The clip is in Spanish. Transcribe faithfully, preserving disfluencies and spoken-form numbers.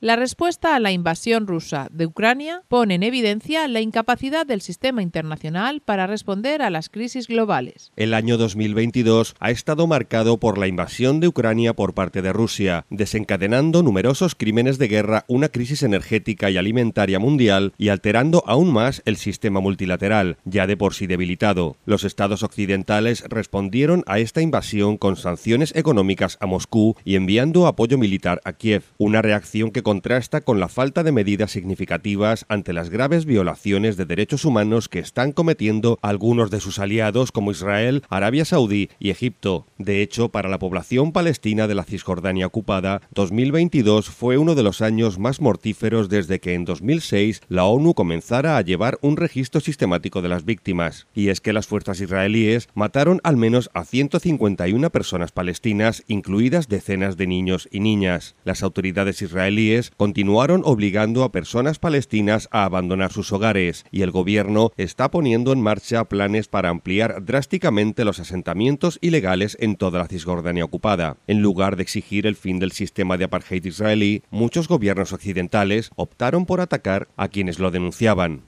La respuesta a la invasión rusa de Ucrania pone en evidencia la incapacidad del sistema internacional para responder a las crisis globales. El año dos mil veintidós ha estado marcado por la invasión de Ucrania por parte de Rusia, desencadenando numerosos crímenes de guerra, una crisis energética y alimentaria mundial y alterando aún más el sistema multilateral, ya de por sí debilitado. Los estados occidentales respondieron a esta invasión con sanciones económicas a Moscú y enviando apoyo militar a Kiev, una reacción que contrasta con la falta de medidas significativas ante las graves violaciones de derechos humanos que están cometiendo algunos de sus aliados como Israel, Arabia Saudí y Egipto. De hecho, para la población palestina de la Cisjordania ocupada, dos mil veintidós fue uno de los años más mortíferos desde que en dos mil seis la ONU comenzara a llevar un registro sistemático de las víctimas. Y es que las fuerzas israelíes mataron al menos a ciento cincuenta y una personas palestinas, incluidas decenas de niños y niñas. Las autoridades israelíes continuaron obligando a personas palestinas a abandonar sus hogares y el gobierno está poniendo en marcha planes para ampliar drásticamente los asentamientos ilegales en toda la Cisjordania ocupada. En lugar de exigir el fin del sistema de apartheid israelí, muchos gobiernos occidentales optaron por atacar a quienes lo denunciaban.